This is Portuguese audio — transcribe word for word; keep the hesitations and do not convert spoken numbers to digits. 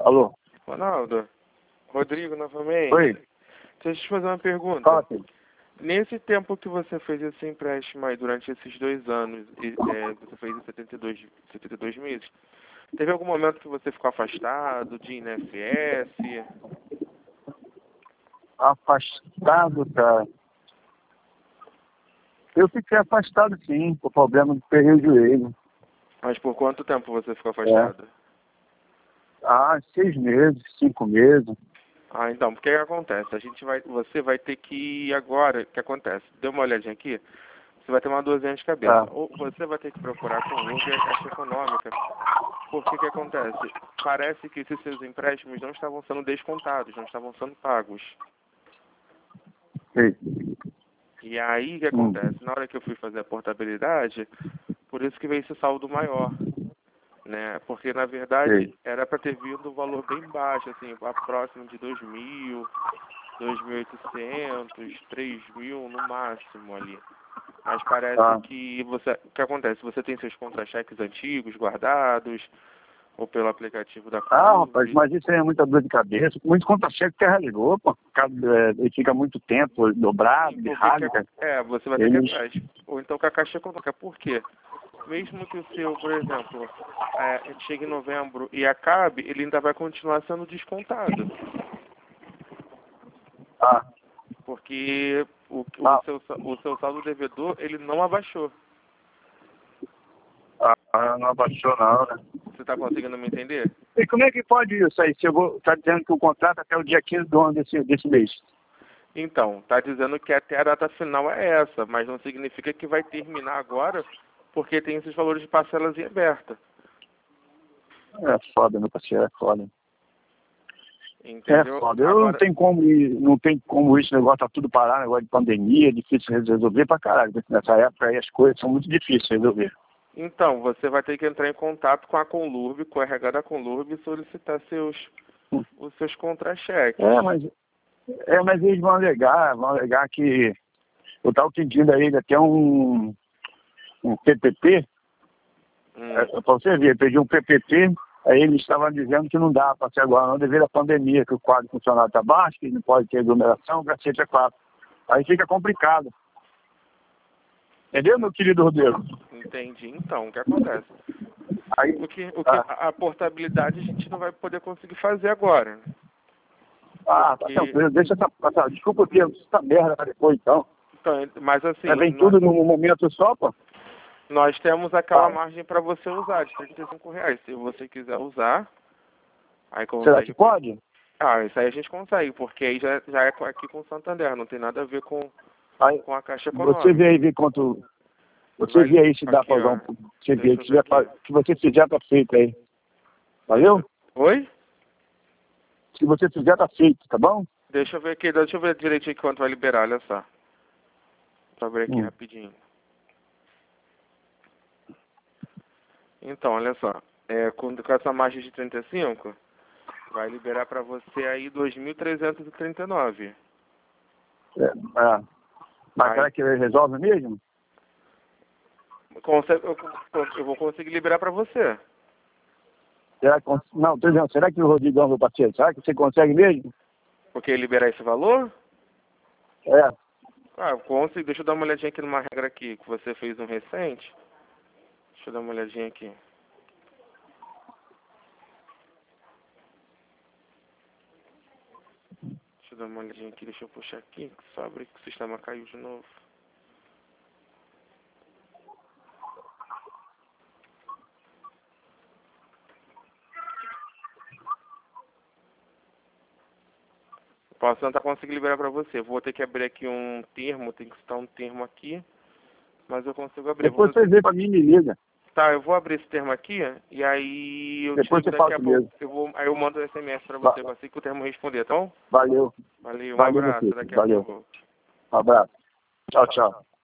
Alô? Ronaldo, Rodrigo novamente. Oi. Deixa eu te fazer uma pergunta. Fala, filho. Nesse tempo que você fez esse empréstimo aí, durante esses dois anos, e, é, você fez em setenta e dois, setenta e dois meses, teve algum momento que você ficou afastado de I N S S? Afastado, cara. Eu fiquei afastado, sim, por problema de perder o joelho. Mas por quanto tempo você ficou afastado? É. Ah, seis meses, cinco meses. Ah, então, porque que acontece? A gente vai, você vai ter que ir agora, o que acontece? Dê uma olhadinha aqui, você vai ter uma dorzinha de cabeça. Ah. Ou você vai ter que procurar com o Uber a Caixa Econômica. Porque que acontece? Parece que esses seus empréstimos não estavam sendo descontados, não estavam sendo pagos. Sei. E aí o que Hum. acontece? Na hora que eu fui fazer a portabilidade, por isso que veio esse saldo maior. Né? Porque na verdade Sei. era para ter vindo um valor bem baixo, assim, próximo de dois mil, dois mil e oitocentos, três mil no máximo ali. Mas parece Ah. que você, o que acontece? Você tem seus contra-cheques antigos guardados, ou pelo aplicativo da Ah, rapaz, Clube. mas isso aí é muita dor de cabeça. Muito contra-cheque que ligou, pô. É, ele fica muito tempo dobrado, de rádio, cara. É, você vai ter Eles... que ir atrás. Ou então com a Caixa Econômica. Por quê? Mesmo que o seu, por exemplo, é, chegue em novembro e acabe, ele ainda vai continuar sendo descontado. Ah. Porque o, o, Ah. seu, o seu saldo devedor, ele não abaixou. Ah, não abaixou não, né? Você está conseguindo me entender? E como é que pode isso aí? Se eu vou, tá dizendo que o contrato é até o dia quinze do ano desse, desse mês. Então, está dizendo que até a data final é essa, mas não significa que vai terminar agora, porque tem esses valores de parcelas em aberta. É foda, meu parceiro, é foda. Entendeu? É foda. Eu Agora, não tem como ir, não tem como esse negócio tá tudo parado, negócio de pandemia, é difícil resolver pra caralho. Nessa época aí as coisas são muito difíceis de resolver. então, você vai ter que entrar em contato com a Conlurb, com o R H da Conlurb e solicitar seus, os seus contra-cheques. É, mas, é, mas eles vão alegar, vão alegar que eu estava pedindo a ele até um, um P P P, Hum. é, para você ver, eu pedi um P P P, aí eles estavam dizendo que não dá para ser agora não, devido à pandemia, que o quadro funcionário está baixo, que não pode ter aglomeração, o cacete é quatro. Aí fica complicado. Entendeu, meu querido Rodrigo? Entendi. Então, o que acontece? Aí, O que, o que ah, a portabilidade a gente não vai poder conseguir fazer agora. ah, Porque, tá tranquilo, deixa essa, essa desculpa o termo, essa merda pra depois então. então, mas assim, É, vem nós, tudo num momento só, pô. nós temos aquela Ah, margem para você usar, de trinta e cinco reais. Se você quiser usar, aí será que consegue. pode? Ah, isso aí a gente consegue, porque aí já, já é aqui com o Santander, não tem nada a ver com, Aí, com a Caixa você vê aí, Econômica. vê quanto. Você Vai, vê aí se dá aqui, pra usar ó. um. Você vê Deixa aí, eu se, ver tiver aqui. pra, se você fizer, tá feito aí. Valeu? Deixa- Oi? Se você fizer, tá feito, tá bom? Deixa eu ver aqui, deixa eu ver direitinho quanto vai liberar, olha só. Deixa eu ver aqui Hum. rapidinho. Então, olha só. É, com, com essa margem de trinta e cinco, vai liberar pra você aí dois mil trezentos e trinta e nove. É, é. Mas Aí, será que ele resolve mesmo? consegue, eu, eu vou conseguir liberar pra você. Será que, não, tô dizendo, será que o Rodrigão, meu parceiro, será que você consegue mesmo? Porque liberar esse valor? É. Ah, eu consigo. Deixa eu dar uma olhadinha aqui numa regra aqui, que você fez um recente. Deixa eu dar uma olhadinha aqui. Deixa eu dar uma olhadinha aqui, deixa eu puxar aqui, que só abre que o sistema caiu de novo. Posso tentar conseguir liberar pra você. Vou ter que abrir aqui um termo, tem que citar um termo aqui, mas eu consigo abrir. Depois Vou... você vê pra mim e me liga. Tá, eu vou abrir esse termo aqui, e aí eu te Depois ligo você daqui fala a pouco. comigo. Eu vou, aí eu mando um S M S pra Va- você, assim que o termo responder, tá bom? Valeu. Valeu, um Valeu, meu abraço, filho. daqui a Valeu. pouco. Um abraço. Tchau, tchau.